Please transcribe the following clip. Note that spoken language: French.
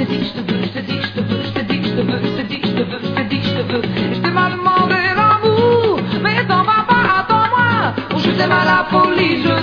dis que je te veux, je te dis que je te veux, je te dis que je te veux, je te dis que je te veux, je te dis que je te veux. Et je t'ai mal demandé l'amour, mais t'en vas pas, attends-moi. Ou je t'aime à la folie, je